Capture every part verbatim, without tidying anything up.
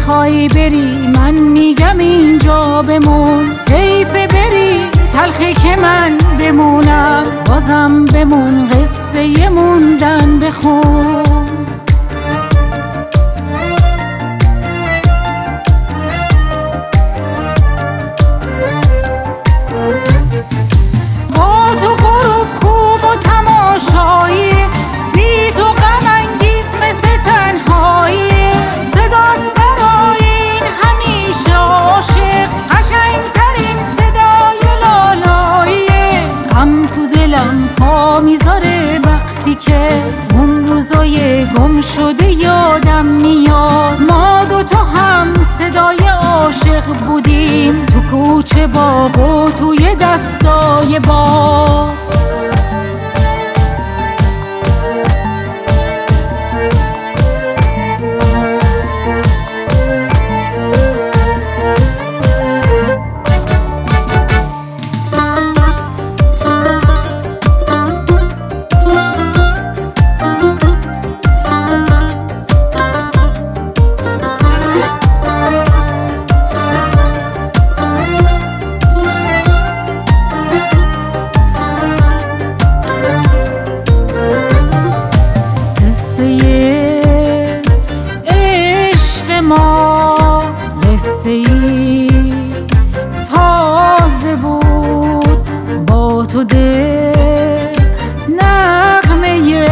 میخوای بری من میگم اینجا بمون، حیفه بری تلخی که من بمونم، بازم بمون قصه موندن بخون. با تو غروب خوب و تماشایی، بی تو غم انگیز مثل تنهایی، صدات برای این همیشه عاشق قشنگترین صدای لالاییه. غم تو دلم پا میذاره وقتی که اون روزای گم شده یادم میاد، ما دو تا هم صدای عاشق بودیم تو کوچه باغ و توی دستای باغ. قصه ای تازه بود با تو دل نغمه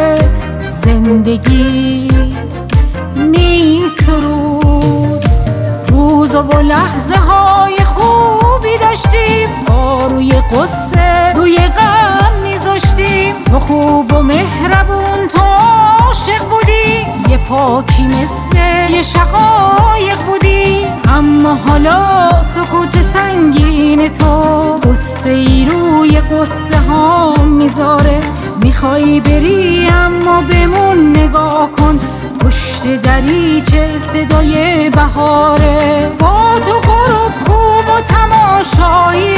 زندگی می سرود، روز و لحظه های خوبی داشتیم، با روی قصه روی غم میذاشتیم، تو خوب و مهربون تو عاشق بودی، یه پاکی مثل یه شقایق بودی، اما حالا سکوت سنگین تو قصه ای روی قصه ها میذاره. میخوای بری اما بمون نگاه کن، پشت دریچه صدای بهاره. با تو غروب خوب و تماشایی،